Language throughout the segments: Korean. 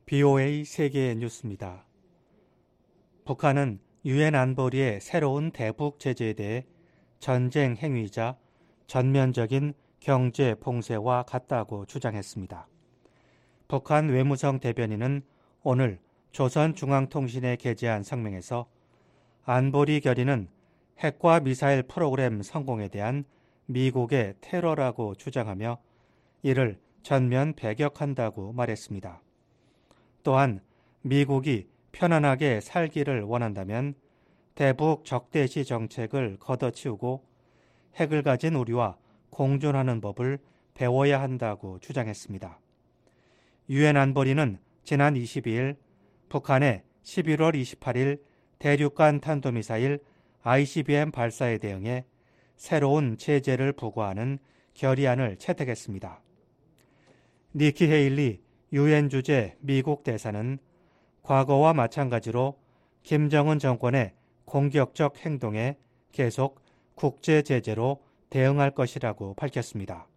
BOA 세계 뉴스입니다. 북한은 유엔 안보리의 새로운 대북 제재에 대해 전쟁 행위이자 전면적인 경제 봉쇄와 같다고 주장했습니다. 북한 외무성 대변인은 오늘 조선중앙통신에 게재한 성명에서 안보리 결의는 핵과 미사일 프로그램 성공에 대한 미국의 테러라고 주장하며 이를 전면 배격한다고 말했습니다. 또한 미국이 편안하게 살기를 원한다면 대북 적대시 정책을 걷어치우고 핵을 가진 우리와 공존하는 법을 배워야 한다고 주장했습니다. 유엔 안보리는 지난 22일 북한의 11월 28일 대륙간 탄도미사일 ICBM 발사에 대응해 새로운 제재를 부과하는 결의안을 채택했습니다. 니키 헤일리 유엔 주재 미국 대사는 과거와 마찬가지로 김정은 정권의 공격적 행동에 계속 국제 제재로 대응할 것이라고 밝혔습니다.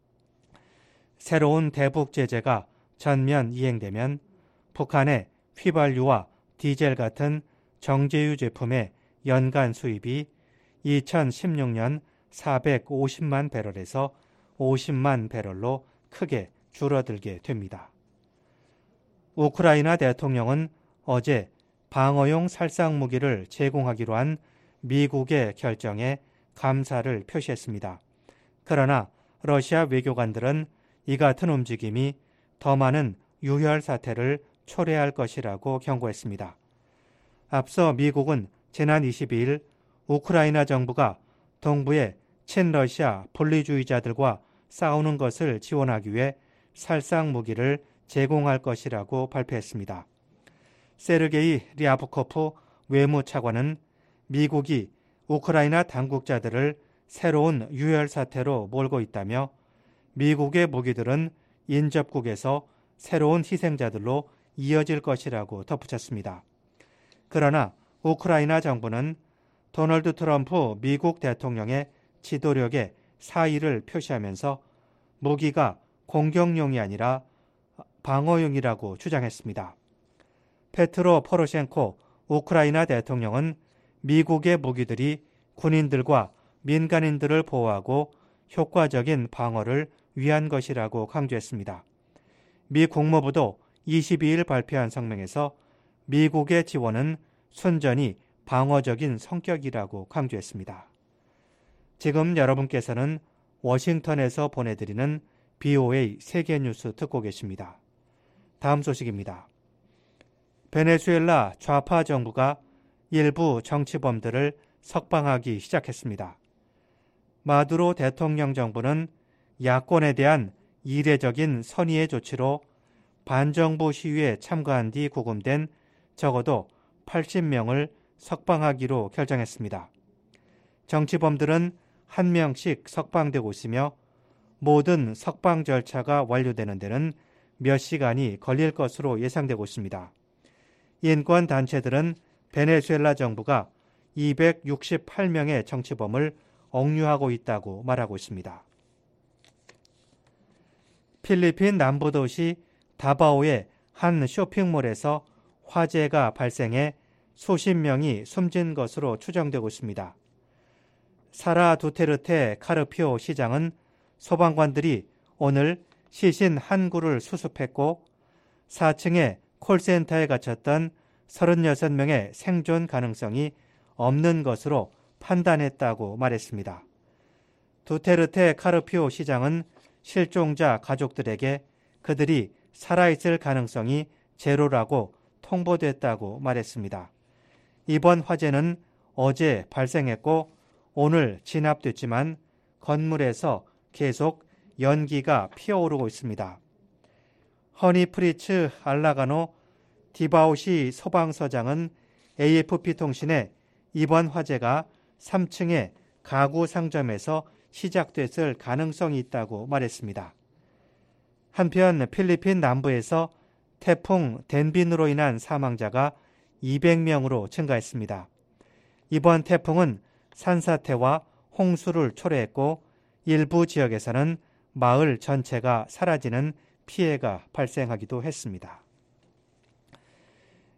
새로운 대북 제재가 전면 이행되면 북한의 휘발유와 디젤 같은 정제유 제품의 연간 수입이 2016년 450만 배럴에서 50만 배럴로 크게 줄어들게 됩니다. 우크라이나 대통령은 어제 방어용 살상무기를 제공하기로 한 미국의 결정에 감사를 표시했습니다. 그러나 러시아 외교관들은 이 같은 움직임이 더 많은 유혈 사태를 초래할 것이라고 경고했습니다. 앞서 미국은 지난 22일 우크라이나 정부가 동부의 친러시아 분리주의자들과 싸우는 것을 지원하기 위해 살상무기를 제공할 것이라고 발표했습니다. 세르게이 리아프코프 외무차관은 미국이 우크라이나 당국자들을 새로운 유혈 사태로 몰고 있다며 미국의 무기들은 인접국에서 새로운 희생자들로 이어질 것이라고 덧붙였습니다. 그러나 우크라이나 정부는 도널드 트럼프 미국 대통령의 지도력에 사의를 표시하면서 무기가 공격용이 아니라 방어용이라고 주장했습니다. 페트로 포로셴코 우크라이나 대통령은 미국의 무기들이 군인들과 민간인들을 보호하고 효과적인 방어를 위한 것이라고 강조했습니다. 미 국무부도 22일 발표한 성명에서 미국의 지원은 순전히 방어적인 성격이라고 강조했습니다. 지금 여러분께서는 워싱턴에서 보내드리는 BOA 세계뉴스 듣고 계십니다. 다음 소식입니다. 베네수엘라 좌파 정부가 일부 정치범들을 석방하기 시작했습니다. 마두로 대통령 정부는 야권에 대한 이례적인 선의의 조치로 반정부 시위에 참가한 뒤 구금된 적어도 80명을 석방하기로 결정했습니다. 정치범들은 한 명씩 석방되고 있으며 모든 석방 절차가 완료되는 데는 몇 시간이 걸릴 것으로 예상되고 있습니다. 인권단체들은 베네수엘라 정부가 268명의 정치범을 억류하고 있다고 말하고 있습니다. 필리핀 남부도시 다바오의 한 쇼핑몰에서 화재가 발생해 수십 명이 숨진 것으로 추정되고 있습니다. 사라 두테르테 카르피오 시장은 소방관들이 오늘 시신 한 구를 수습했고 4층의 콜센터에 갇혔던 36명의 생존 가능성이 없는 것으로 판단했다고 말했습니다. 두테르테 카르피오 시장은 실종자 가족들에게 그들이 살아있을 가능성이 제로라고 통보됐다고 말했습니다. 이번 화재는 어제 발생했고 오늘 진압됐지만 건물에서 계속 연기가 피어오르고 있습니다. 허니프리츠 알라가노 디바오시 소방서장은 AFP통신에 이번 화재가 3층의 가구 상점에서 시작됐을 가능성이 있다고 말했습니다. 한편 필리핀 남부에서 태풍 덴빈으로 인한 사망자가 200명으로 증가했습니다. 이번 태풍은 산사태와 홍수를 초래했고 일부 지역에서는 마을 전체가 사라지는 피해가 발생하기도 했습니다.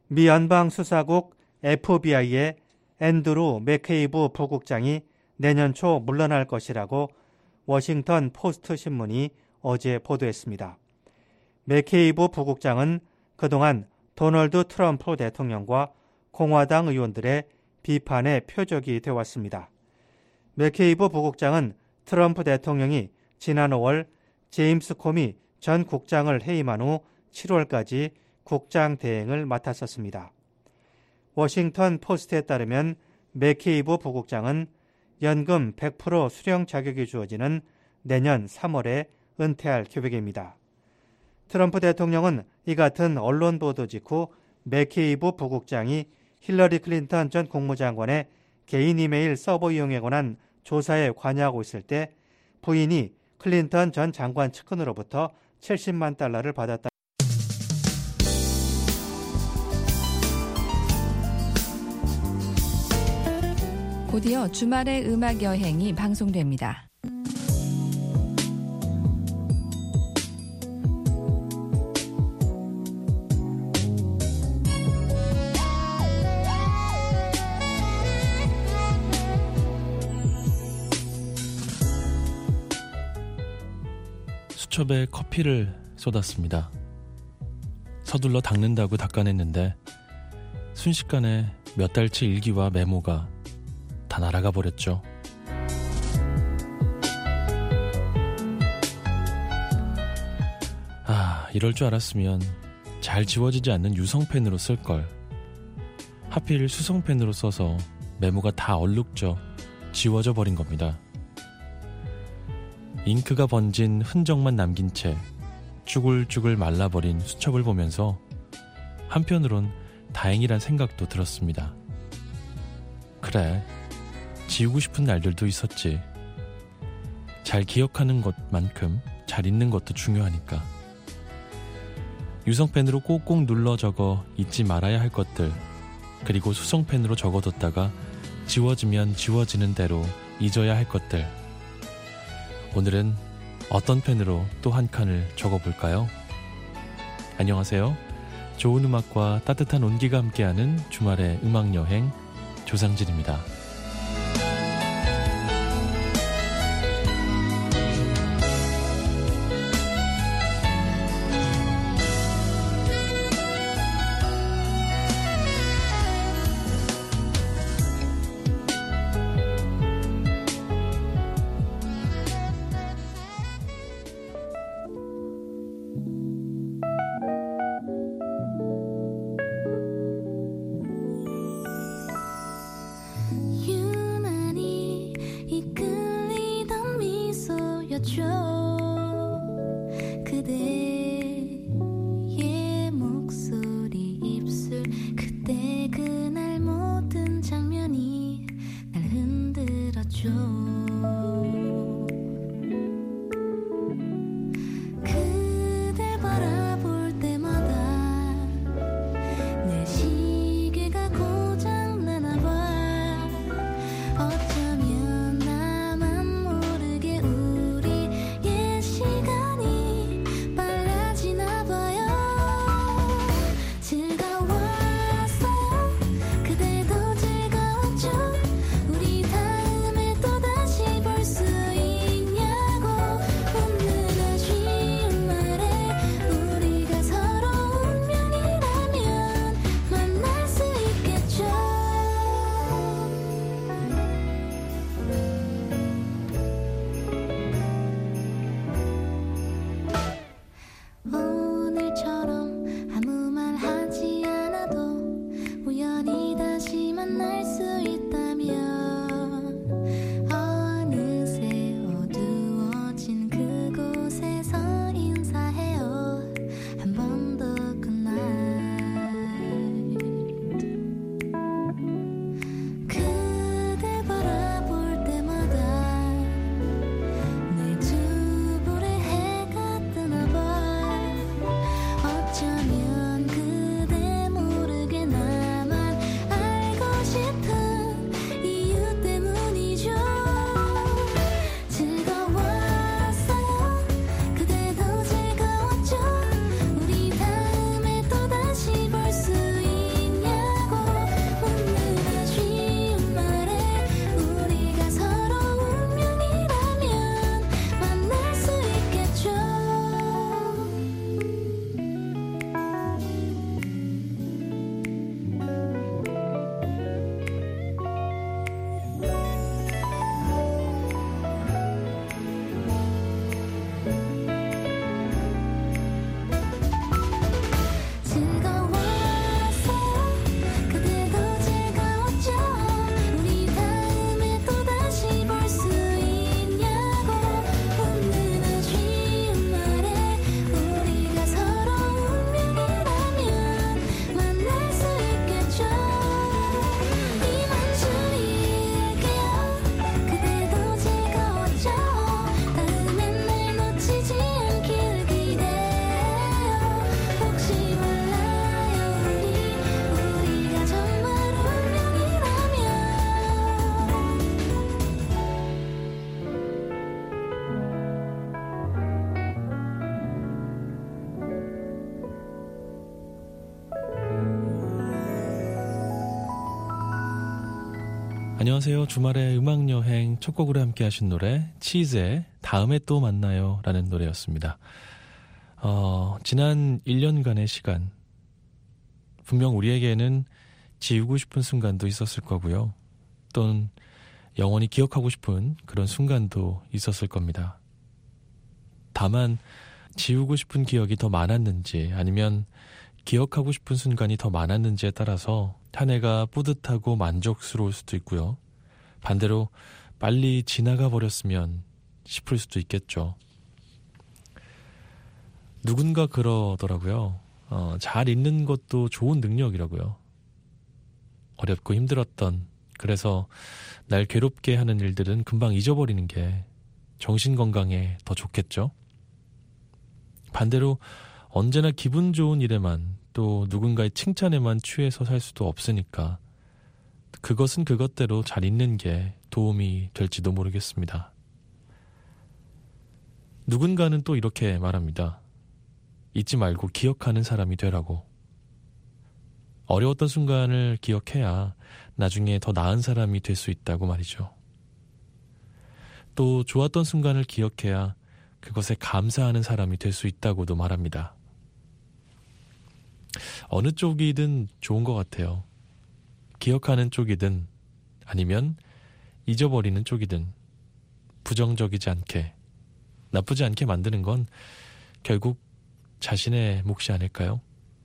미 연방수사국 FBI의 앤드루 맥케이브 부국장이 내년 초 물러날 것이라고 워싱턴 포스트 신문이 어제 보도했습니다. 맥케이브 부국장은 그동안 도널드 트럼프 대통령과 공화당 의원들의 비판의 표적이 되었습니다. 맥케이브 부국장은 트럼프 대통령이 지난 5월 제임스 코미 전 국장을 해임한 후 7월까지 국장 대행을 맡았었습니다. 워싱턴 포스트에 따르면 맥케이브 부국장은 연금 100% 수령 자격이 주어지는 내년 3월에 은퇴할 계획입니다. 트럼프 대통령은 이 같은 언론 보도 직후 맥케이브 부국장이 힐러리 클린턴 전 국무장관의 개인 이메일 서버 이용에 관한 조사에 관여하고 있을 때 부인이 클린턴 전 장관 측근으로부터 70만 달러를 받았다. 곧이어 주말의 음악 여행이 방송됩니다. 수첩에 커피를 쏟았습니다. 서둘러 닦는다고 닦아냈는데 순식간에 몇 달치 일기와 메모가 다 날아가 버렸죠. 이럴 줄 알았으면 잘 지워지지 않는 유성펜으로 쓸걸. 하필 수성펜으로 써서 메모가 다 얼룩져 지워져 버린 겁니다. 잉크가 번진 흔적만 남긴 채 쭈글쭈글 말라버린 수첩을 보면서 한편으론 다행이란 생각도 들었습니다. 그래, 지우고 싶은 날들도 있었지. 잘 기억하는 것만큼 잘 잊는 것도 중요하니까. 유성펜으로 꼭꼭 눌러 적어 잊지 말아야 할 것들, 그리고 수성펜으로 적어뒀다가 지워지면 지워지는 대로 잊어야 할 것들. 오늘은 어떤 펜으로 또 한 칸을 적어볼까요? 안녕하세요. 좋은 음악과 따뜻한 온기가 함께하는 주말의 음악여행 조상진입니다. 안녕하세요. 주말의 음악여행 첫 곡으로 함께 하신 노래 치즈의 다음에 또 만나요 라는 노래였습니다. 지난 1년간의 시간, 분명 우리에게는 지우고 싶은 순간도 있었을 거고요. 또는 영원히 기억하고 싶은 그런 순간도 있었을 겁니다. 다만 지우고 싶은 기억이 더 많았는지 아니면 기억하고 싶은 순간이 더 많았는지에 따라서 한 해가 뿌듯하고 만족스러울 수도 있고요. 반대로 빨리 지나가 버렸으면 싶을 수도 있겠죠. 누군가 그러더라고요. 잘 잊는 것도 좋은 능력이라고요. 어렵고 힘들었던, 그래서 날 괴롭게 하는 일들은 금방 잊어버리는 게 정신건강에 더 좋겠죠. 반대로 언제나 기분 좋은 일에만 또 누군가의 칭찬에만 취해서 살 수도 없으니까 그것은 그것대로 잘 잊는 게 도움이 될지도 모르겠습니다. 누군가는 또 이렇게 말합니다. 잊지 말고 기억하는 사람이 되라고. 어려웠던 순간을 기억해야 나중에 더 나은 사람이 될 수 있다고 말이죠. 또 좋았던 순간을 기억해야 그것에 감사하는 사람이 될 수 있다고도 말합니다. 어느 쪽이든 좋은 것 같아요. 기억하는 쪽이든 아니면 잊어버리는 쪽이든 부정적이지 않게, 나쁘지 않게 만드는 건 결국 자신의 몫이 아닐까요?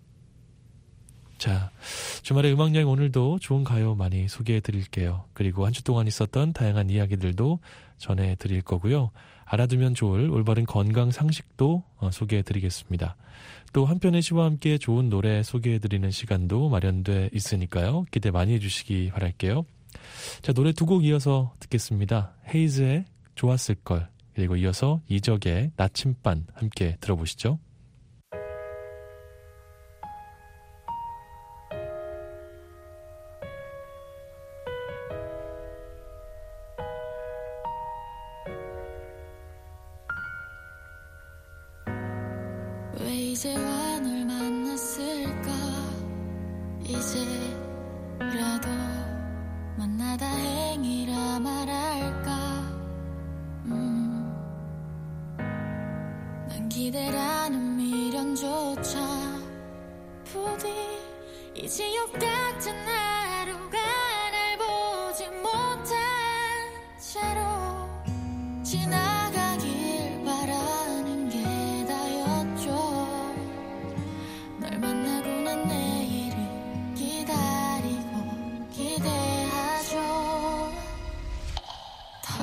자, 주말의 음악여행 오늘도 좋은 가요 많이 소개해드릴게요. 그리고 한 주 동안 있었던 다양한 이야기들도 전해드릴 거고요. 알아두면 좋을 올바른 건강 상식도 소개해드리겠습니다. 또 한편의 시와 함께 좋은 노래 소개해드리는 시간도 마련돼 있으니까요. 기대 많이 해주시기 바랄게요. 자, 노래 두 곡 이어서 듣겠습니다. 헤이즈의 좋았을걸, 그리고 이어서 이적의 나침반 함께 들어보시죠. 왜 이제와 널 만났을까? 이제라도 만나 다행이라 말할까? 난 기대라는 미련조차 부디 이 지옥 같은 하루가 날 보지 못한 채로 지나가길 바라는 게 널 만나고 난 내일을 기다리고 기대하죠. 더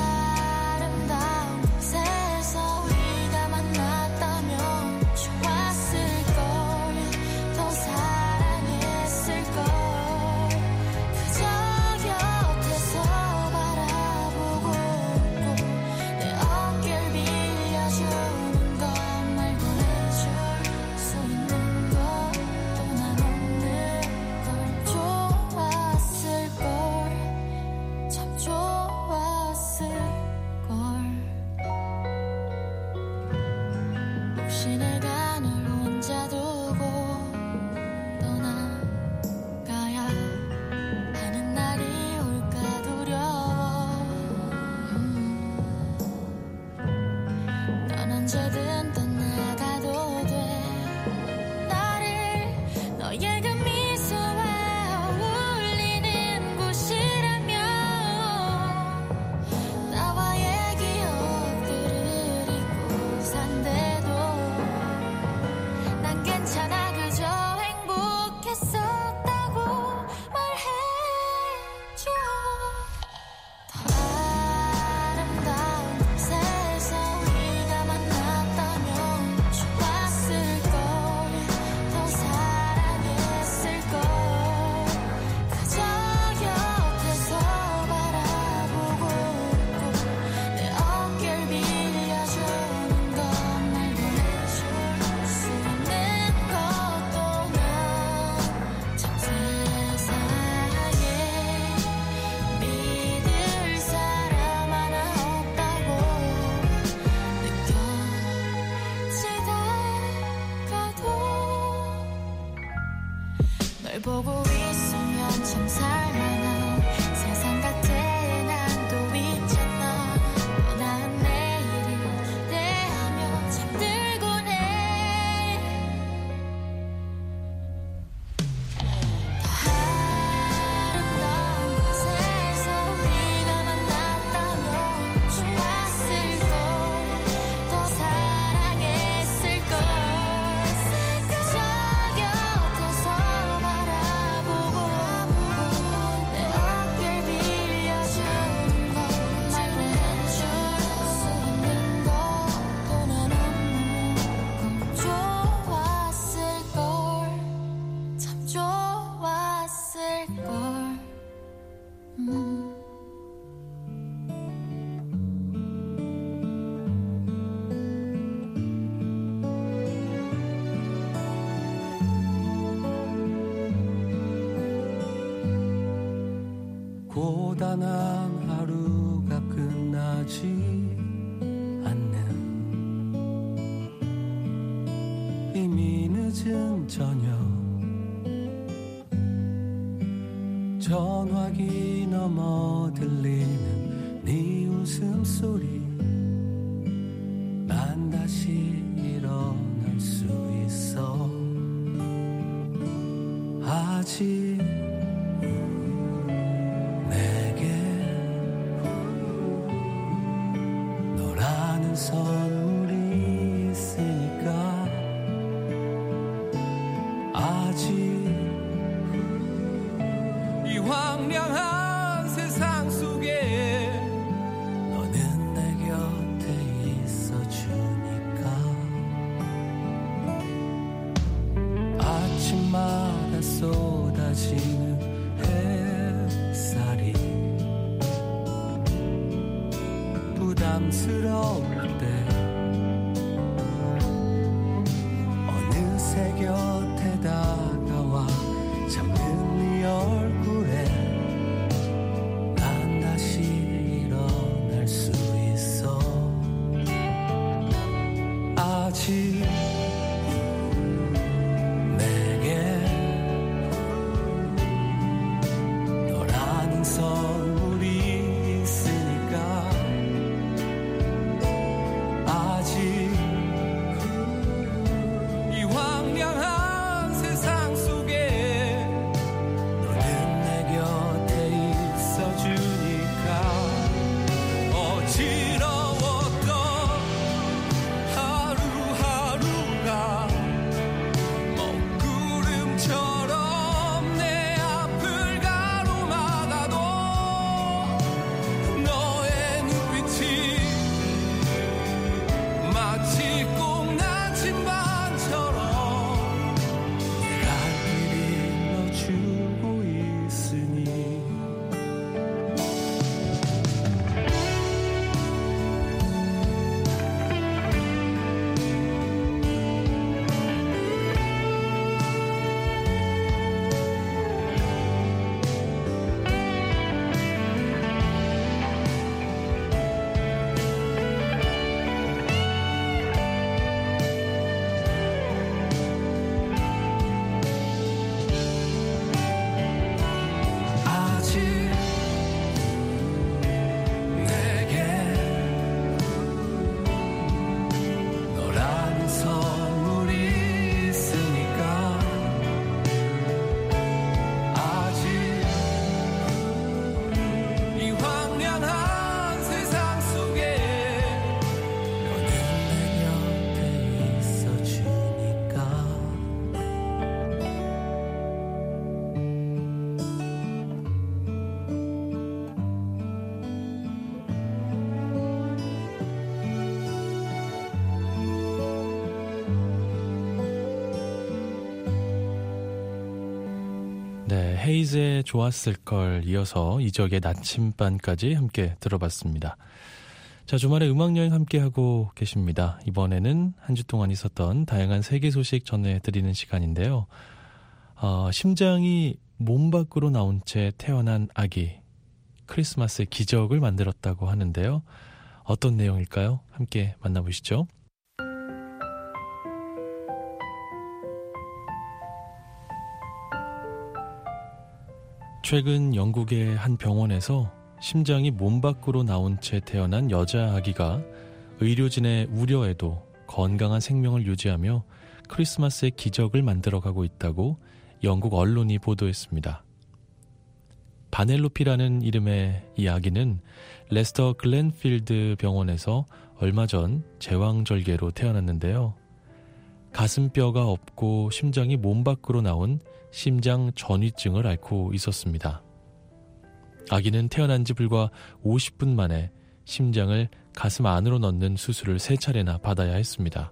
아름다운 곳에서 우리가 만났다면 좋았을걸, 더 사랑했을걸. 그저 곁에서 바라보고 있고 내 어깨를 빌려주는 것 말고 해줄 수 있는 혹시 내가 널 혼자 두고 떠나가야 하는 날이 올까 두려워. 넌 언제든 떠나가도 돼. 나를 너의 그 미소와 어울리는 곳이라면 나와의 기억들을 잊고 산대도 난 괜찮아. 그저 행복했었다고 말해줘. 더 아름다운 곳에서 우리가 만났다면 좋았을걸, 더 사랑했을걸. 그저 곁에서 바라보고 있고 내 어깨를 빌려주는 것 말고 해줄 수 있는 것도 난 참 세상에 믿을 사람 하나 없다고 느껴지다가도 널 보고 있으면 참 살만한 세상 고단한 하루가 끝나지 않는 이미 늦은 저녁 전화기 너머 들리는 네 웃음소리 난 다시 일어날 수 있어 아직 내게 너라는 선물이 있으니까 아직 이 황량한 세상 속에 너는 내 곁에 있어주니까 아침마다 쏟아지는 햇살이 부담스러울 때 어느새 곁에 다가와 잠든 네 얼굴에 난 다시 일어날 수 있어 아직 내게 너라는 선물이 있으니까 아직 이 황량한 세상 속에 너는 내 곁에 있어주니까 어지러웠던 하루하루가 먹구름처럼 내 앞을 가로막아도 너의 눈빛이 마치 꼭 나침반처럼 내 갈 길을 넣어주고 있으니 아직 내게 너라는 선물이 있으니까 아직 이 황량한 세상 속에 너는 내 곁에 있어주니까 네, 헤이즈의 좋았을걸 이어서 이적의 나침반까지 함께 들어봤습니다. 자, 주말에 음악여행 함께하고 계십니다. 이번에는 한 주 동안 있었던 다양한 세계 소식 전해드리는 시간인데요. 심장이 몸 밖으로 나온 채 태어난 아기, 크리스마스의 기적을 만들었다고 하는데요. 어떤 내용일까요? 함께 만나보시죠. 최근 영국의 한 병원에서 심장이 몸 밖으로 나온 채 태어난 여자 아기가 의료진의 우려에도 건강한 생명을 유지하며 크리스마스의 기적을 만들어가고 있다고 영국 언론이 보도했습니다. 바넬로피라는 이름의 이 아기는 레스터 글렌필드 병원에서 얼마 전 제왕절개로 태어났는데요. 가슴뼈가 없고 심장이 몸 밖으로 나온 심장 전이증을 앓고 있었습니다. 아기는 태어난 지 불과 50분 만에 심장을 가슴 안으로 넣는 수술을 3차례나 받아야 했습니다.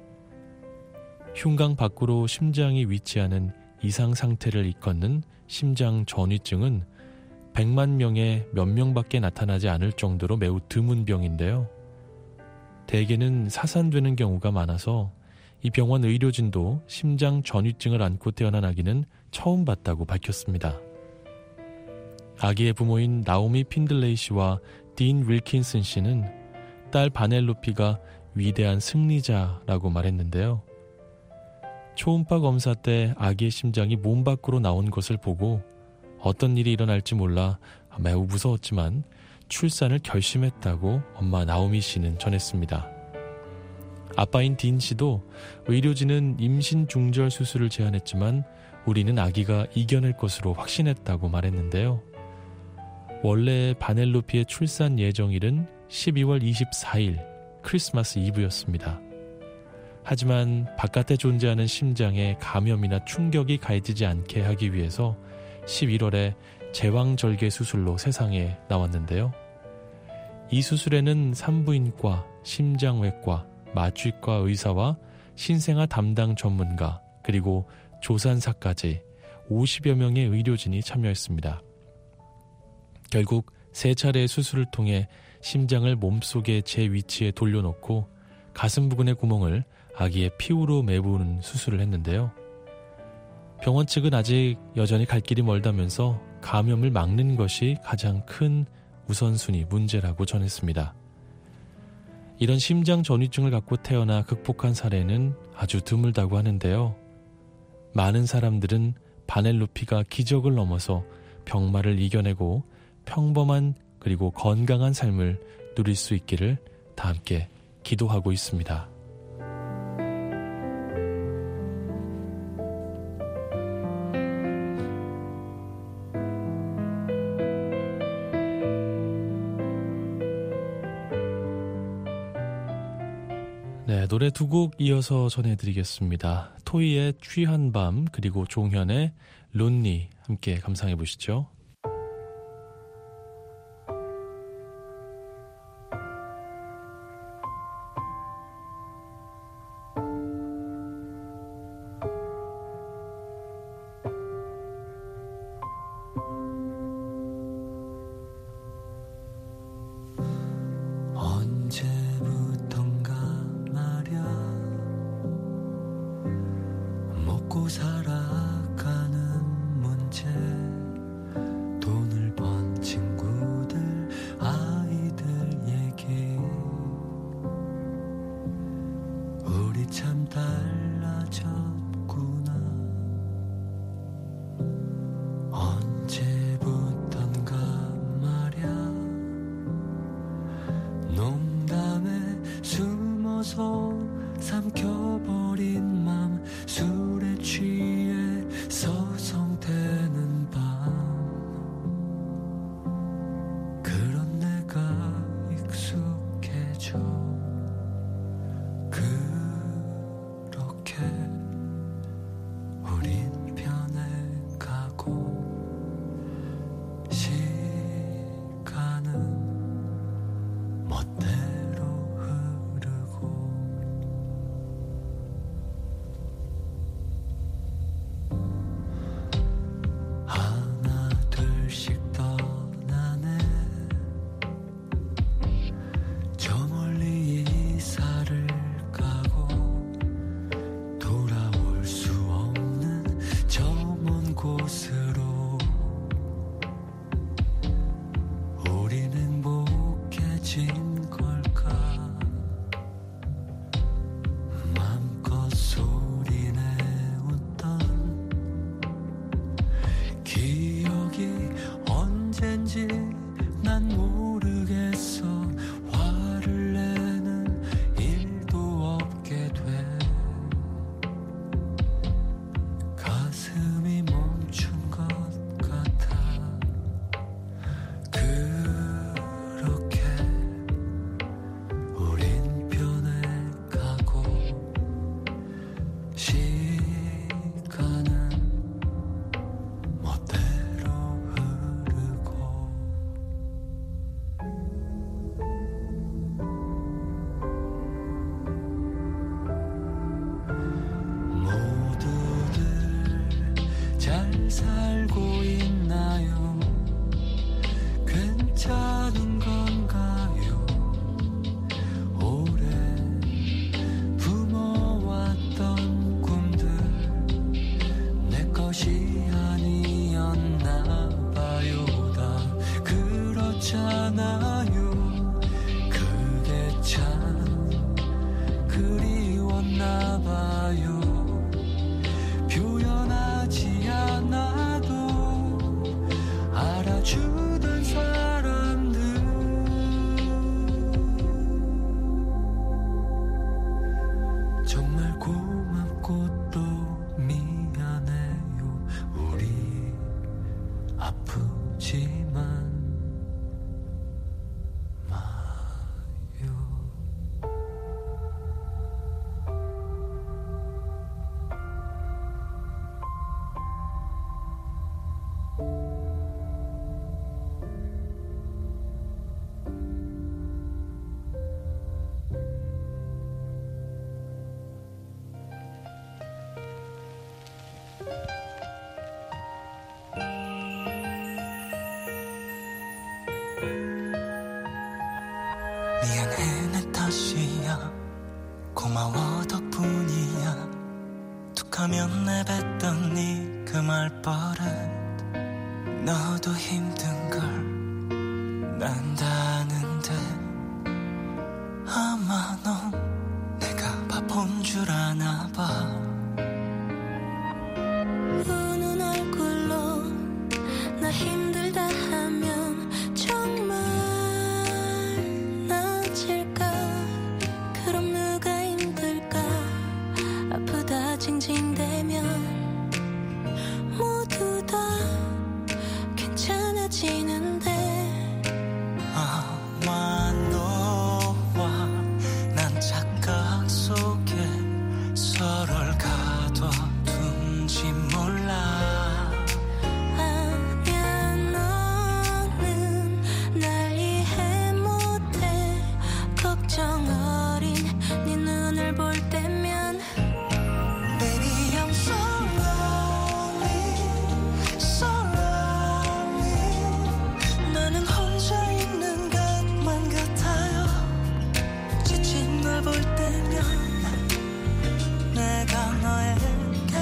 흉곽 밖으로 심장이 위치하는 이상 상태를 일컫는 심장 전이증은 100만 명에 몇 명밖에 나타나지 않을 정도로 매우 드문 병인데요. 대개는 사산되는 경우가 많아서 이 병원 의료진도 심장 전이증을 앓고 태어난 아기는 처음 봤다고 밝혔습니다. 아기의 부모인 나오미 핀들레이 씨와 딘 윌킨슨 씨는 딸 바넬로피가 위대한 승리자라고 말했는데요. 초음파 검사 때 아기의 심장이 몸 밖으로 나온 것을 보고 어떤 일이 일어날지 몰라 매우 무서웠지만 출산을 결심했다고 엄마 나오미 씨는 전했습니다. 아빠인 딘 씨도 의료진은 임신 중절 수술을 제안했지만 우리는 아기가 이겨낼 것으로 확신했다고 말했는데요. 원래 바넬로피의 출산 예정일은 12월 24일 크리스마스 이브였습니다. 하지만 바깥에 존재하는 심장에 감염이나 충격이 가해지지 않게 하기 위해서 11월에 제왕절개 수술로 세상에 나왔는데요. 이 수술에는 산부인과, 심장외과, 마취과 의사와 신생아 담당 전문가 그리고 조산사까지 50여 명의 의료진이 참여했습니다. 결국 3차례의 수술을 통해 심장을 몸속의 제 위치에 돌려놓고 가슴 부근의 구멍을 아기의 피우로 메우는 수술을 했는데요. 병원 측은 아직 여전히 갈 길이 멀다면서 감염을 막는 것이 가장 큰 우선순위 문제라고 전했습니다. 이런 심장 전이증을 갖고 태어나 극복한 사례는 아주 드물다고 하는데요. 많은 사람들은 바넬로피가 기적을 넘어서 병마를 이겨내고 평범한 그리고 건강한 삶을 누릴 수 있기를 다 함께 기도하고 있습니다. 네, 노래 2곡 이어서 전해드리겠습니다. 토이의 취한 밤 그리고 종현의 론니 함께 감상해 보시죠. 것이 아니었나 봐요. 다 미안해 내 탓이야 고마워 덕분이야 툭하면 내뱉던 네 그 말버릇 너도 힘든 걸 난다는데 아마 넌 내가 바본 줄 아나 봐 우는 얼굴로 나 힘들다 하면 정말 나아질까 그럼 누가 힘들까 아프다 징징대면 모두 다 괜찮아지는데 아마 너와 난 착각 속에 서로를 가둬둔지 몰라 아니야 너는 날 이해 못해 걱정 어린 네 눈을 볼 때면 Baby I'm so lonely so lonely 나는 혼자 있는 것만 같아요 지친 널 볼 때면 내가 너에게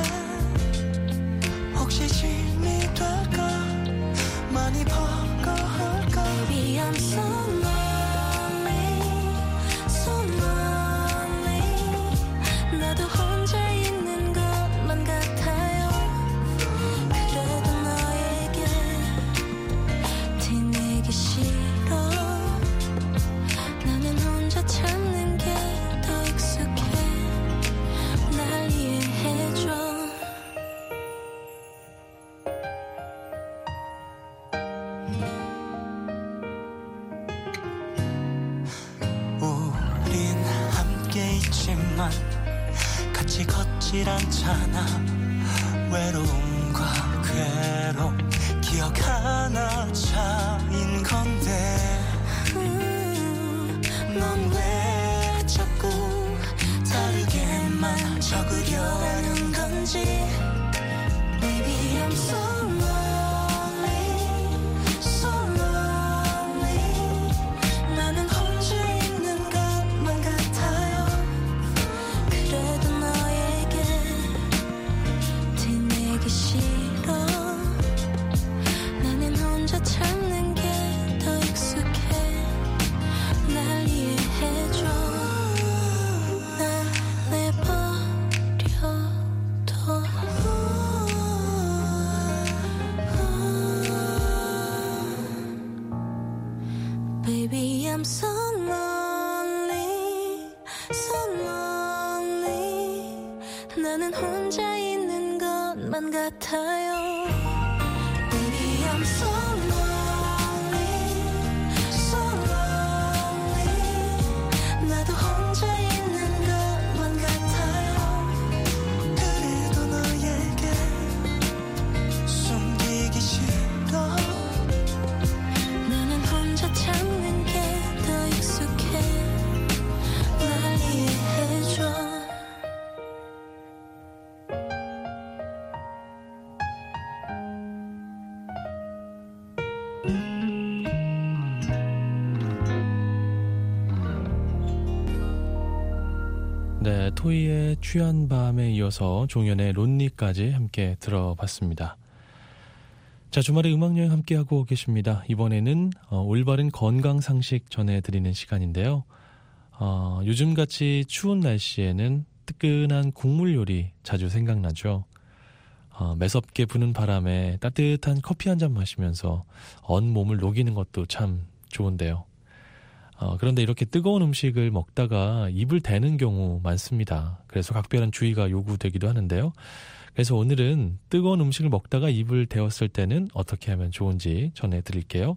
혹시 짐이 될까 많이 버거울까 Baby I'm so lonely so lonely 나도 혼자 있는 것만 같아요 그래도 너에게 티내기 싫어 나는 혼자 참는 게 더 익숙해 날 이해해줘 우린 함께 있지만 같이 걷질 않잖아 외로움과 괴로움 기억 하나 차인 건데 넌 왜 자꾸 다르게만 적으려 하는 건지 Baby I'm so lonely so lonely 나는 혼자 있는 것만 같아요 그래도 너에게 티내기 싫어 나는 혼자 참는 게 더 익숙해 날 이해해줘 날 내버려둬 Baby I'm so lonely so lonely 나는 혼자 있는 것만 같아요 Baby I'm so lonely so lonely 나도 혼자 있는 것만 같아요 그래도 너에게 숨기기 싫어 나는 혼자 참는 게 더 익숙해 날 이해해줘 네, 토이의 취한 밤에 이어서 종현의 론리까지 함께 들어봤습니다. 자, 주말에 음악여행 함께하고 계십니다. 이번에는 올바른 건강 상식 전해드리는 시간인데요. 요즘같이 추운 날씨에는 뜨끈한 국물 요리 자주 생각나죠. 매섭게 부는 바람에 따뜻한 커피 한 잔 마시면서 온몸을 녹이는 것도 참 좋은데요. 그런데 이렇게 뜨거운 음식을 먹다가 입을 대는 경우 많습니다. 그래서 각별한 주의가 요구되기도 하는데요. 그래서 오늘은 뜨거운 음식을 먹다가 입을 대었을 때는 어떻게 하면 좋은지 전해드릴게요.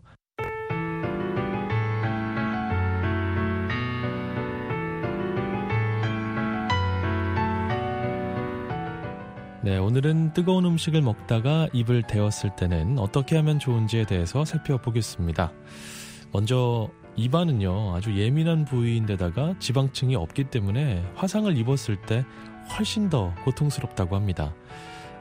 네, 오늘은 뜨거운 음식을 먹다가 입을 대었을 때는 어떻게 하면 좋은지에 대해서 살펴보겠습니다. 먼저 입안은요, 아주 예민한 부위인데다가 지방층이 없기 때문에 화상을 입었을 때 훨씬 더 고통스럽다고 합니다.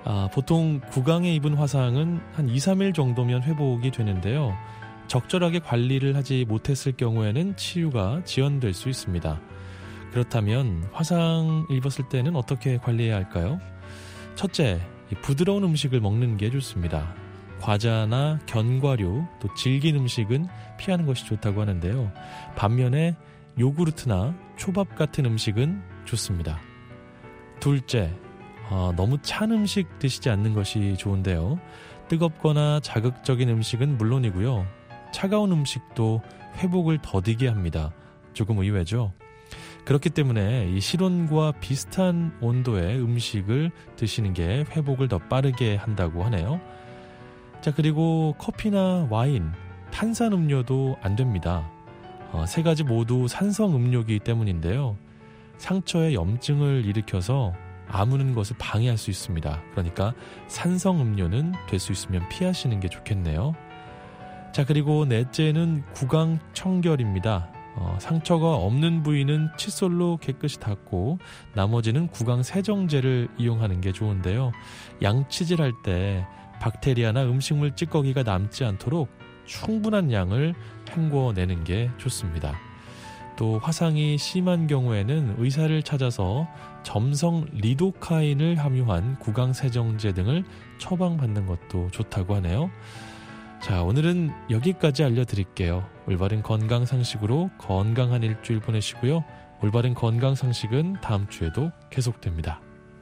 보통 구강에 입은 화상은 한 2, 3일 정도면 회복이 되는데요. 적절하게 관리를 하지 못했을 경우에는 치유가 지연될 수 있습니다. 그렇다면 화상 입었을 때는 어떻게 관리해야 할까요? 첫째, 부드러운 음식을 먹는 게 좋습니다. 과자나 견과류, 또 질긴 음식은 피하는 것이 좋다고 하는데요. 반면에 요구르트나 초밥 같은 음식은 좋습니다. 둘째, 너무 찬 음식 드시지 않는 것이 좋은데요. 뜨겁거나 자극적인 음식은 물론이고요. 차가운 음식도 회복을 더디게 합니다. 조금 의외죠? 그렇기 때문에 이 실온과 비슷한 온도의 음식을 드시는 게 회복을 더 빠르게 한다고 하네요. 자, 그리고 커피나 와인, 탄산음료도 안 됩니다. 세 가지 모두 산성음료이기 때문인데요. 상처에 염증을 일으켜서 아무는 것을 방해할 수 있습니다. 그러니까 산성음료는 될 수 있으면 피하시는 게 좋겠네요. 자, 그리고 넷째는 구강 청결입니다. 상처가 없는 부위는 칫솔로 깨끗이 닦고 나머지는 구강 세정제를 이용하는 게 좋은데요. 양치질할 때 박테리아나 음식물 찌꺼기가 남지 않도록 충분한 양을 헹궈내는 게 좋습니다. 또 화상이 심한 경우에는 의사를 찾아서 점성 리도카인을 함유한 구강 세정제 등을 처방받는 것도 좋다고 하네요. 자, 오늘은 여기까지 알려드릴게요. 올바른 건강상식으로 건강한 일주일 보내시고요. 올바른 건강상식은 다음 주에도 계속됩니다.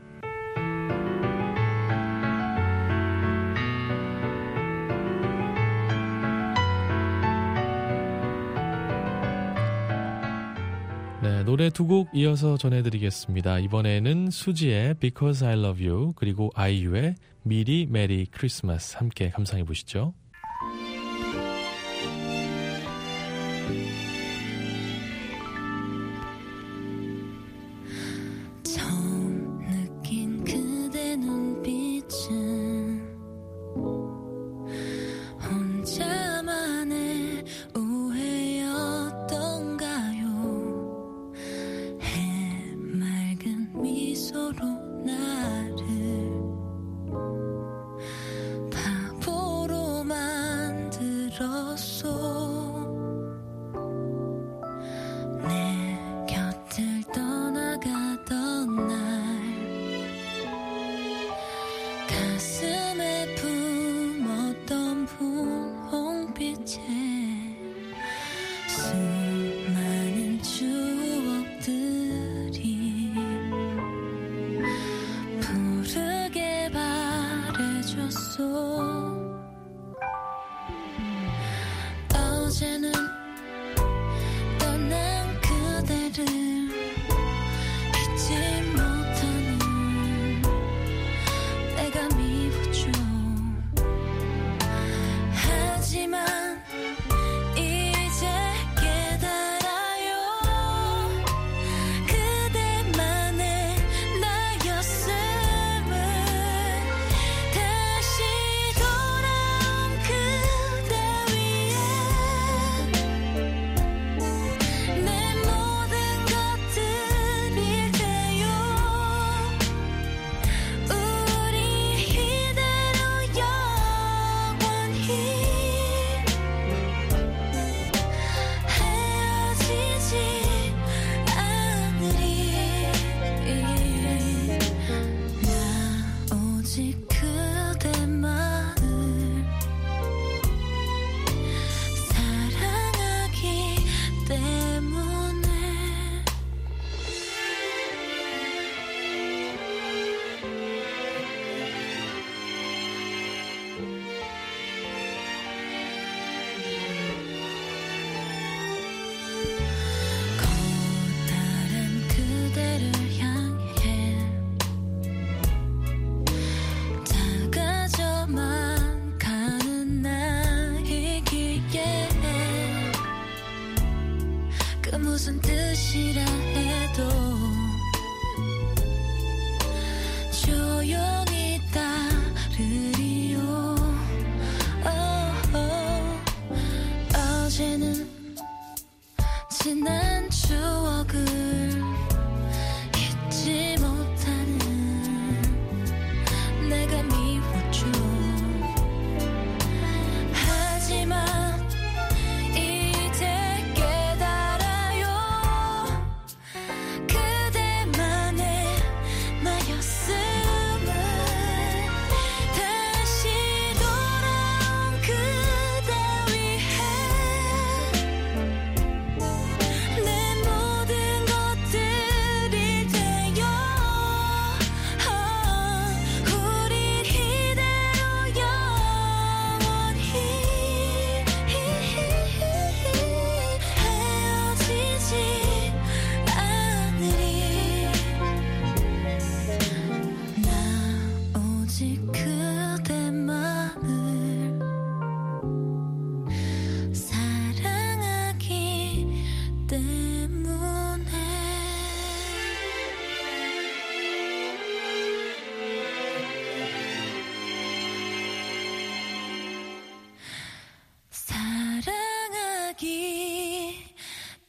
네, 노래 두 곡 이어서 전해드리겠습니다. 이번에는 수지의 Because I Love You 그리고 아이유의 미리 메리 크리스마스 함께 감상해 보시죠. 무슨 뜻이라 해도 조용히 따르리요. 어제는 지난 추억을 잊지 못하는 내가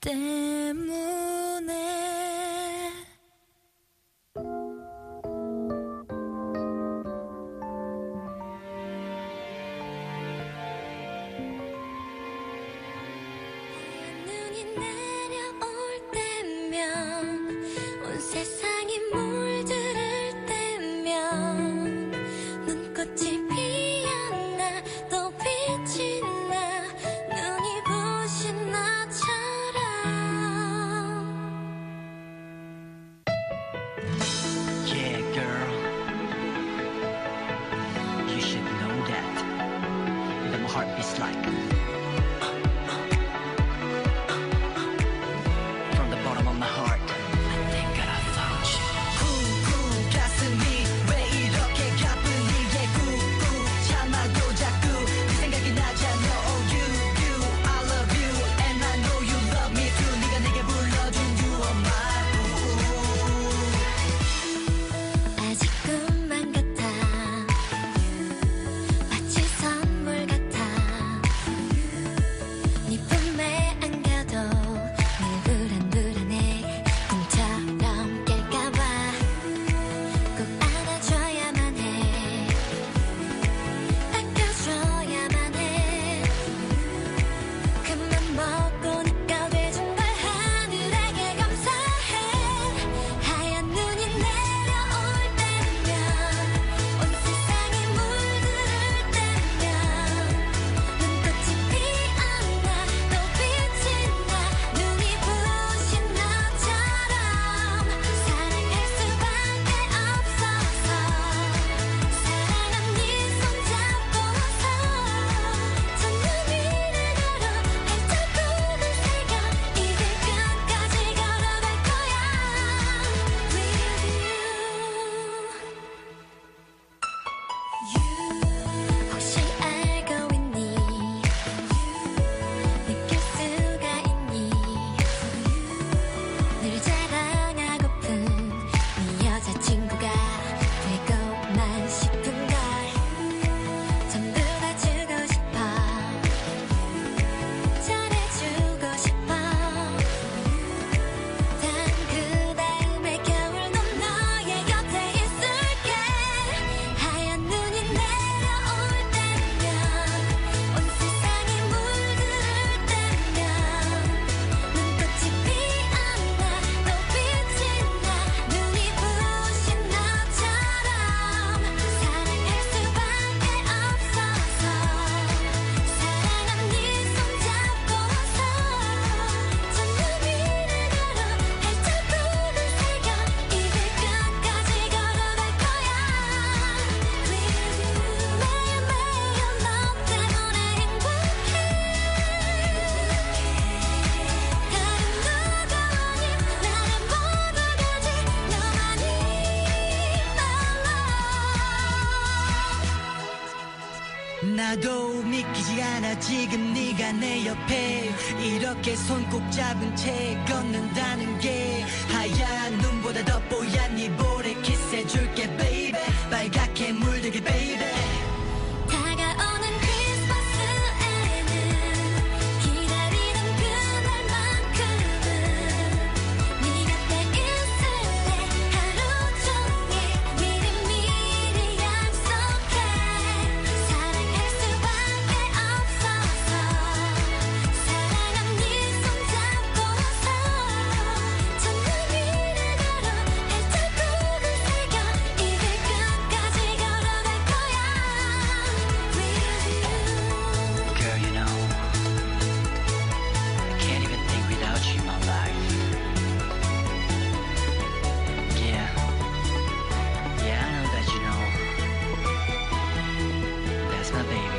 때문에 눈이 내려올 때면 온 세상이 물들을 때면 눈꽃이 피었나 또 빛이 나 눈이 부신 나처럼 Yeah, girl. You should know that. That my heart beats like. From the bottom of my heart, I think that I found you. 쿵쿵 가슴이 왜 이렇게 가뿐히 쿵쿵 참아도 자꾸 네 생각이 나잖아. Oh, you, I love you, and I know you love me too. 네가 내게 불러준 you are my boo. 아직 꿈만 같아 마치 선물 같아 네 품에 안겨도 늘 불안불안해 꿈처럼 깰까봐 꼭 안아줘야만 해 아껴줘야만 해 그만 먹고 네가 돼준 걸 하늘에게 감사해 하얀 눈이 내려올 때면 온 세상이 물들을 때면 눈꽃이 피었나 또 빛이 나 눈이 부신 나처럼 사랑할 수밖에 없어서 사랑한 네 손잡고서 저 눈위를 걸어 발자국을 새겨 이 길까지 걸어갈 거야 With you 혹시 알고 있니 느낄 수가 있니 늘 자랑하고픈 네 여자친구가 되고만 싶은걸 전부 다 주고 싶어 잘해주고 싶어 단 그 다음에 겨울 넌 너의 곁에 있을게 하얀 눈이 내려올 때면 온 세상이 물들을 때면 눈꽃이 피었나 또 빛이 나 눈이 부신 나처럼 사랑할 수밖에 없어서 사랑한 네 손잡고서 저 눈위를 걸어 발자국을 새겨 이 길까지 걸어갈 거야 With you 매일매일 너 때문에 행복해 다른 누가 아닌 나를 뻗어가지 너만이 나도 믿기지 않아 지금 네가 내 옆에 이렇게 손 꼭 잡은 채 걷는다는 게 하얀 눈보다 더 뽀얀 네 볼에 키스해줄게 baby 빨갛게 물들게 baby 다가오는 크리스마스에는 기다리던 그날만큼은 네 곁에 있을래 하루 종일 미리미리 약속해 사랑할 수밖에 없어서 사랑한 네 손잡고서 저 눈위를 걸어 발자국을 새겨 이 길까지 걸어갈 거야 With you Girl, you know I can't even think without you in my life. Yeah, I know that you know. That's my baby.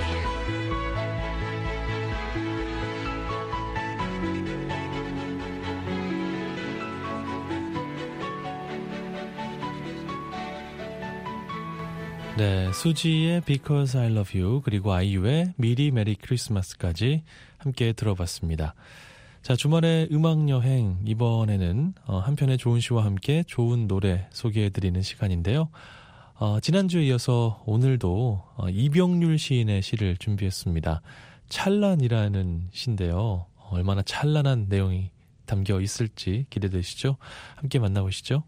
네, 수지의 Because I Love You 그리고 아이유의 미리 메리 크리스마스까지 함께 들어봤습니다. 자, 주말의 음악여행 이번에는 한편의 조은 씨와 함께 좋은 노래 소개해드리는 시간인데요. 지난주에 이어서 오늘도 이병률 시인의 시를 준비했습니다. 찬란이라는 시인데요. 얼마나 찬란한 내용이 담겨 있을지 기대되시죠? 함께 만나보시죠.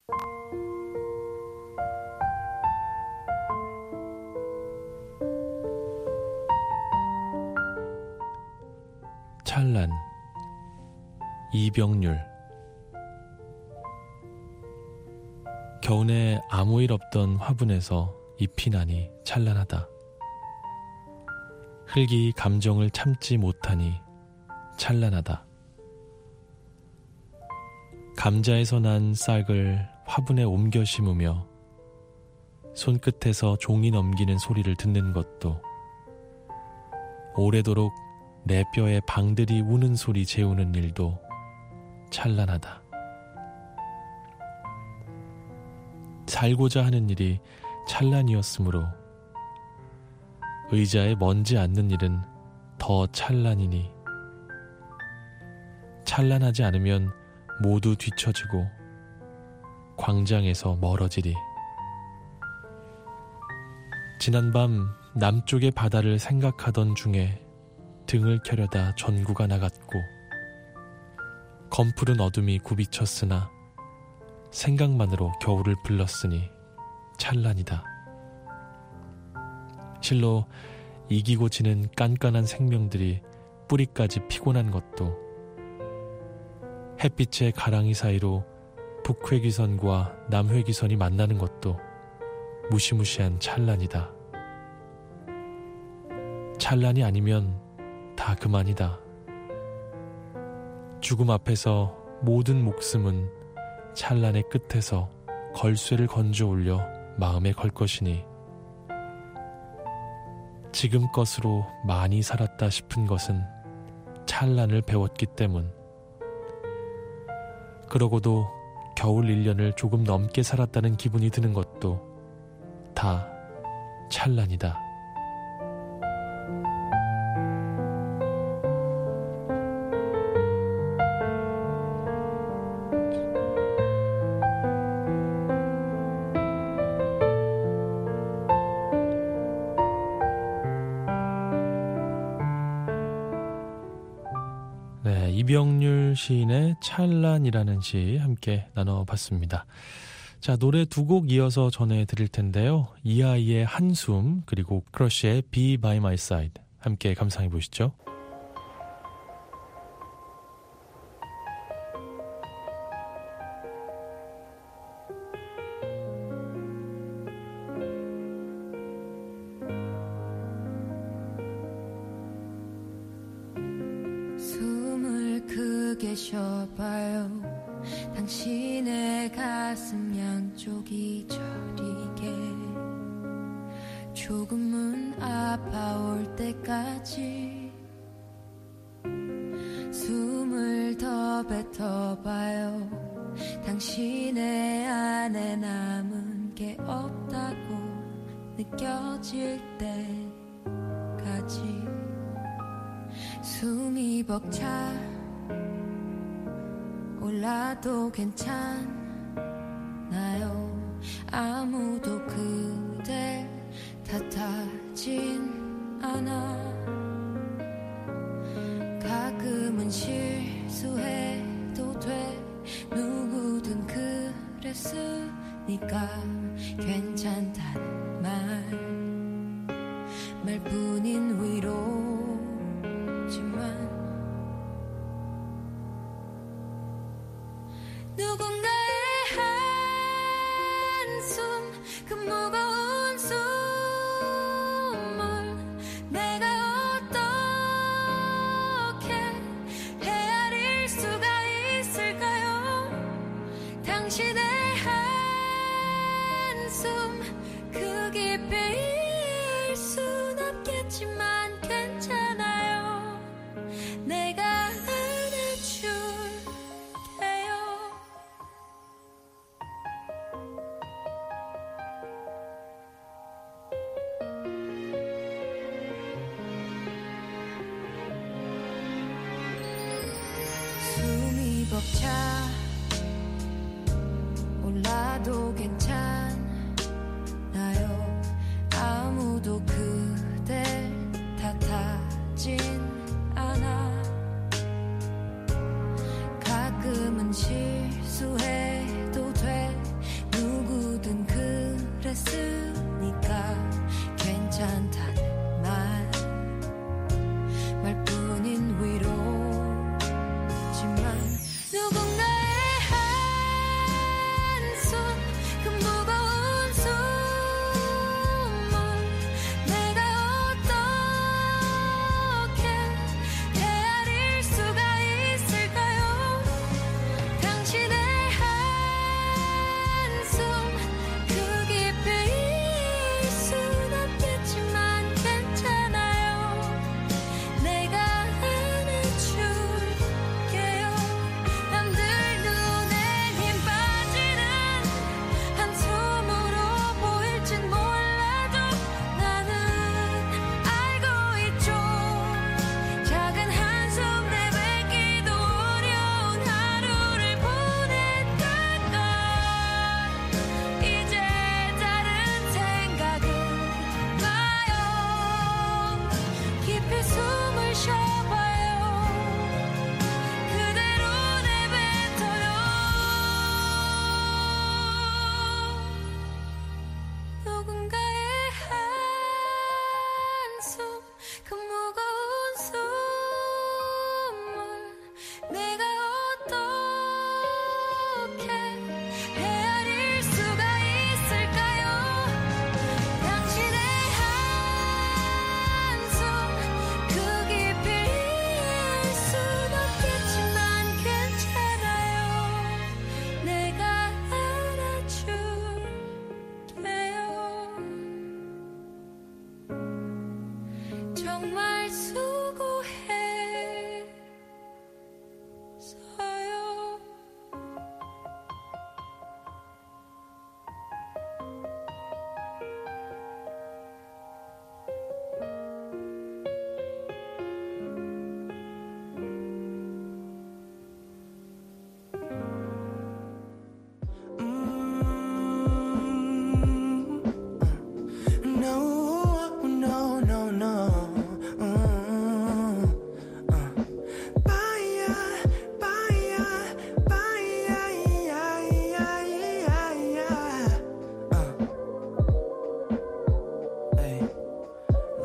찬란, 이병률. 겨우내 아무 일 없던 화분에서 잎이 나니 찬란하다. 흙이 감정을 참지 못하니 찬란하다. 감자에서 난 싹을 화분에 옮겨 심으며 손끝에서 종이 넘기는 소리를 듣는 것도, 오래도록 내 뼈에 방들이 우는 소리 재우는 일도 찬란하다. 살고자 하는 일이 찬란이었으므로 의자에 먼지 앉는 일은 더 찬란이니, 찬란하지 않으면 모두 뒤처지고 광장에서 멀어지리. 지난밤 남쪽의 바다를 생각하던 중에 등을 켜려다 전구가 나갔고, 검푸른 어둠이 굽이쳤으나 생각만으로 겨울을 불렀으니 찬란이다. 실로 이기고 지는 깐깐한 생명들이 뿌리까지 피곤한 것도, 햇빛의 가랑이 사이로 북회기선과 남회기선이 만나는 것도 무시무시한 찬란이다. 찬란이 아니면 다 그만이다. 죽음 앞에서 모든 목숨은 찬란의 끝에서 걸쇠를 건져 올려 마음에 걸 것이니, 지금 것으로 많이 살았다 싶은 것은 찬란을 배웠기 때문. 그러고도 겨울 1년을 조금 넘게 살았다는 기분이 드는 것도 다 찬란이다. 네, 이병률 시인의 찬란이라는 시 함께 나눠봤습니다. 자, 노래 두 곡 이어서 전해드릴 텐데요. 이하이의 한숨, 그리고 크러쉬의 Be By My Side 함께 감상해 보시죠. 숨을 크게 쉬어봐요. 당신의 가슴 양쪽이 저리게 조금은 아파올 때까지 숨을 더 뱉어봐요. 당신의 안에 남은 게 없다고 느껴질 때까지 숨이 벅차 올라도 괜찮나요? 아무도 그댈 탓하진 않아. 가끔은 실수해도 돼. 누구든 그랬으니까 괜찮다는 말뿐인 위로지만 누군가의 한숨, 그 무거운 숨을 내가 어떻게 헤아릴 수가 있을까요? 당신의 한숨, 그 깊이일 순 없겠지만 괜찮아요. 내가 숨이 벅차 올라도 괜찮나요? 아무도 그댈 탓하진 않아.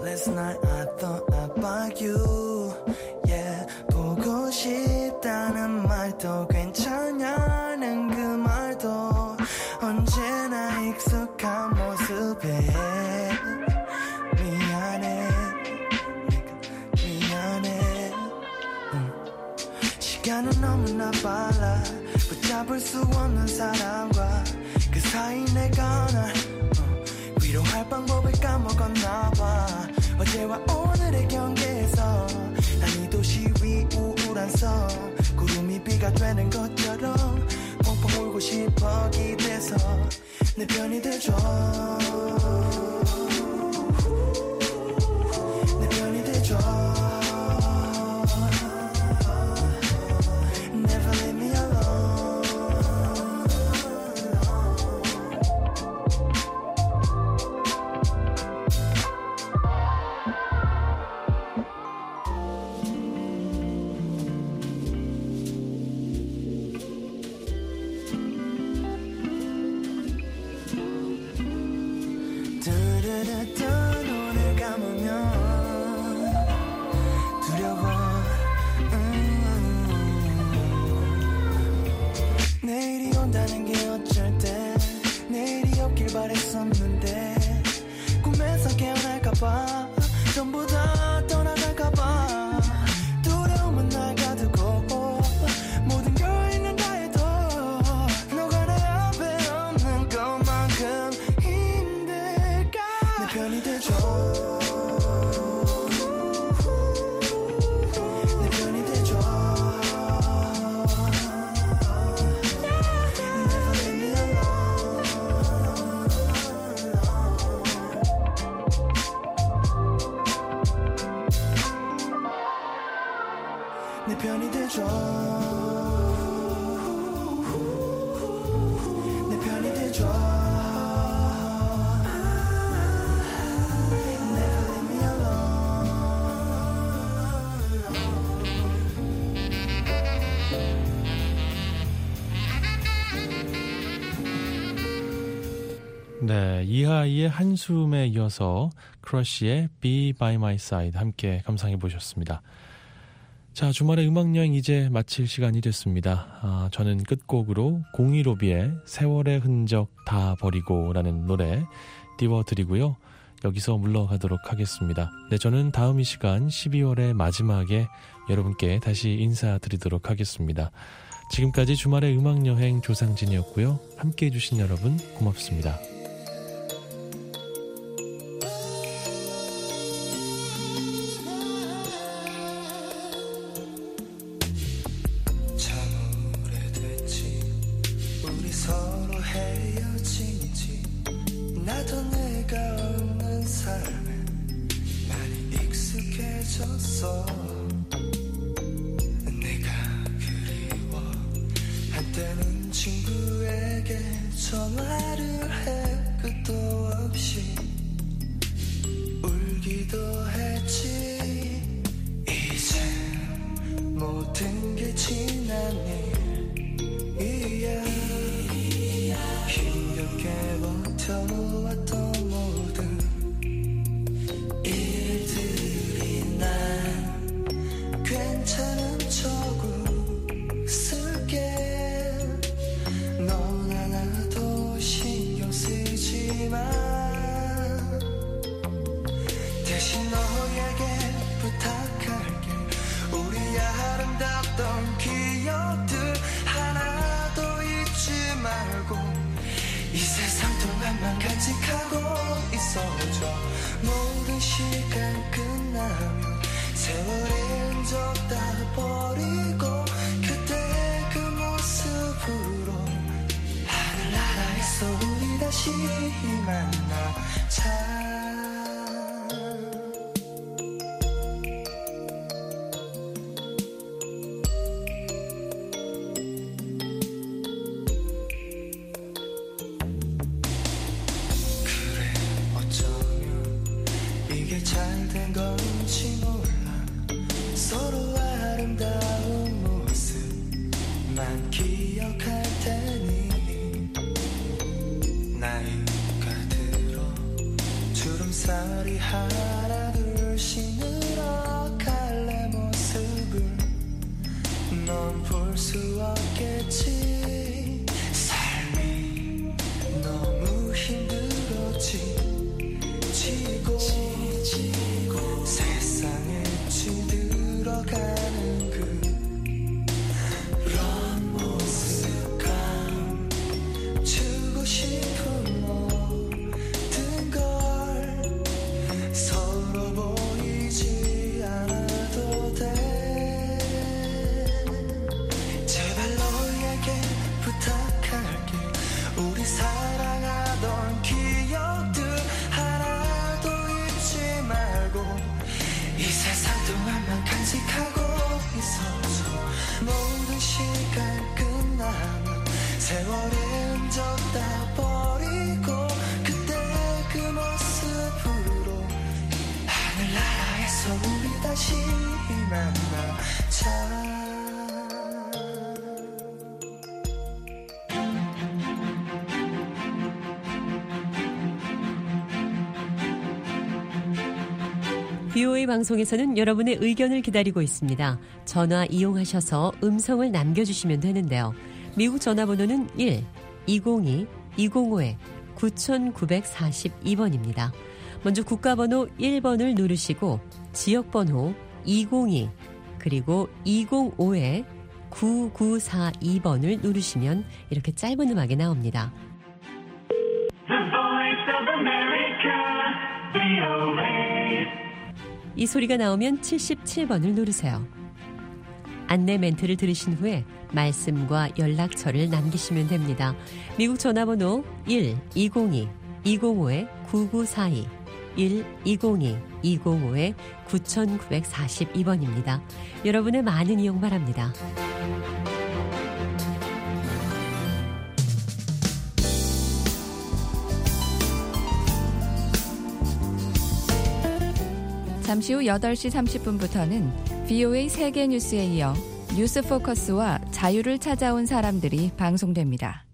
Last night I thought about you yeah 보고 싶다는 말도 괜찮냐는 그 말도 언제나 익숙한 모습에 미안해 미안해 시간은 너무나 빨라 붙잡을 수 없는 사람과 그 사이 내가 날 위로할 방법을 까먹었나봐 어제와 오늘의 경계에서 난 이 도시 위 우울한 섬 구름이 비가 되는 것처럼 펑펑 울고 싶어 기대서 내 편이 돼줘 내 편이 돼줘 Never leave me alone 눈을 감으면 두려워 내일이 온다는 게 어쩔 때 내일이 없길 바랬었는데 꿈에서 깨어날까봐 전부 다 떠나갈까봐 두려움은 날 가두고 모든 걸 잃는다 해도 너가 내 앞에 없는 것만큼 힘들까 내 편이 돼줘 내 편이 돼줘 Never leave me alone 내 편이 돼줘 내 편이 돼줘 Never leave me alone 네, 이하이의 한숨에 이어서 크러쉬의 Be By My Side 함께 감상해 보셨습니다. 자, 주말의 음악여행 이제 마칠 시간이 됐습니다. 저는 끝곡으로 015B의 세월의 흔적 다 버리고 라는 노래 띄워드리고요. 여기서 물러가도록 하겠습니다. 네, 저는 다음 이 시간 12월의 마지막에 여러분께 다시 인사드리도록 하겠습니다. 지금까지 주말의 음악여행 조상진이었고요. 함께해 주신 여러분 고맙습니다. 참 오래됐지 우리 서로 헤어진 지 나도 내가 없는 삶에 많이 익숙해졌어 내가 그리워 한때는 친구에게 전화를 해 끝도 없이 울기도 했지 이제 모든 게 지난 일이야 힘겹게 버텨왔던 모든 일들이 난 괜찮은 척 웃을게 넌 하나도 신경 쓰지 마 대신 너에게 부탁할게 우리 아름답던 기억들 하나도 잊지 말고 이 세상 동안만 간직하고 있어줘 모든 시간 끝나면 세월의 흔적 다 버리고 그때의 그 모습으로 하늘나라에서 우리 다시 만나자 이게 잘된 건지 몰라 서로 아름다운 모습만 기억할 테니 나이가 들어 주름살이 하나 둘 멀어 보이지 않아도 돼. 제발 너에게 부탁할게. 우리 사랑하던 기억들 하나도 잊지 말고 이 세상 동안만 간직하고 있어줘. 모든 시간 끝나면 세월의 흔적 다 버리고 그때 그 모습으로 하늘나라에서 우리 다시 만나자. VOA 방송에서는 여러분의 의견을 기다리고 있습니다. 전화 이용하셔서 음성을 남겨주시면 되는데요. 미국 전화번호는 1-202-205-9942번입니다. 먼저 국가번호 1번을 누르시고 지역번호 202 그리고 205-9942번을 누르시면 이렇게 짧은 음악이 나옵니다. 이 소리가 나오면 77번을 누르세요. 안내 멘트를 들으신 후에 말씀과 연락처를 남기시면 됩니다. 미국 전화번호 1-202-205-9942 1-202-205-9942번입니다. 여러분의 많은 이용 바랍니다. 잠시 후 8시 30분부터는 VOA 세계 뉴스에 이어 뉴스 포커스와 자유를 찾아온 사람들이 방송됩니다.